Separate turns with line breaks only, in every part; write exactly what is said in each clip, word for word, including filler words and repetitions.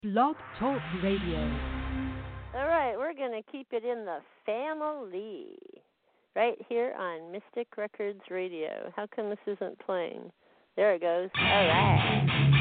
Blog Talk Radio.
All right, we're going to keep it in the family right here on Mystic Records Radio. How come this isn't playing? There it goes. All right.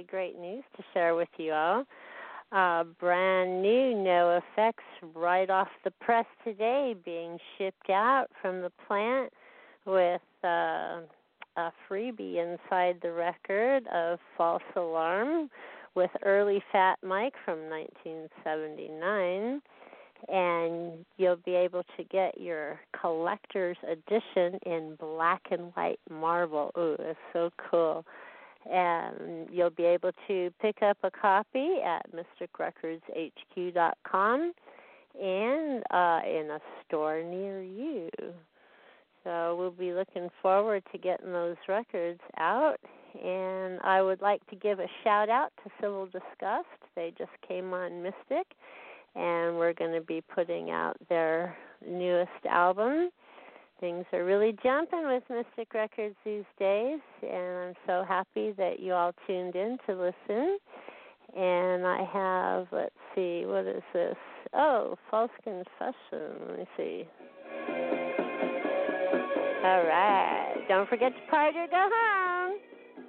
great news to share with you all. Uh, brand new NoFX right off the press today, being shipped out from the plant with uh, a freebie inside the record of False Alarm with Early Fat Mike from nineteen seventy-nine. And you'll be able to get your collector's edition in black and white marble. Ooh, that's so cool. And you'll be able to pick up a copy at mystic records h q dot com and uh, in a store near you. So we'll be looking forward to getting those records out. And I would like to give a shout-out to Civil Disgust. They just came on Mystic, and we're going to be putting out their newest album. Things are really jumping with Mystic Records these days, and I'm so happy that you all tuned in to listen. And I have, let's see, what is this? Oh, False Confession. Let me see. All right. Don't forget to party or go home.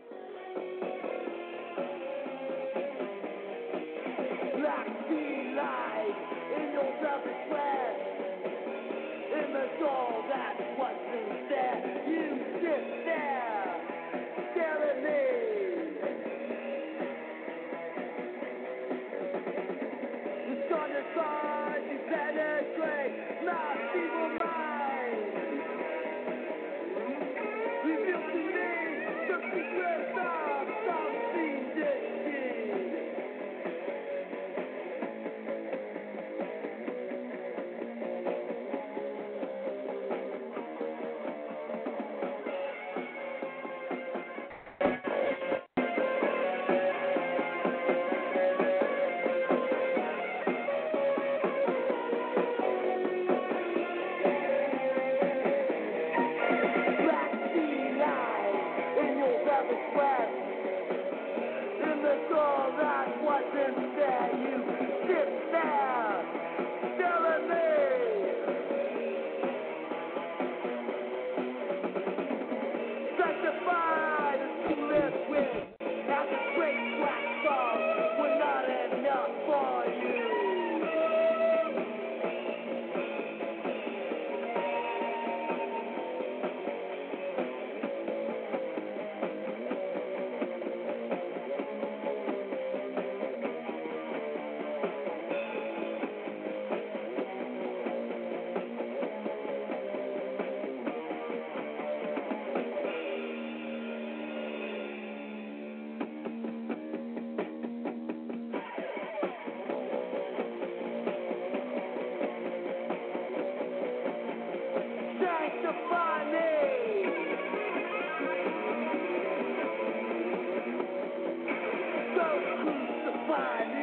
Black sea lies in your selfish way. In the soul, that's what's instead. You sit there, staring at me. The sun is fine, you penetrate my feeble mind. Reveal to me the secrets of some fiendish deed. Find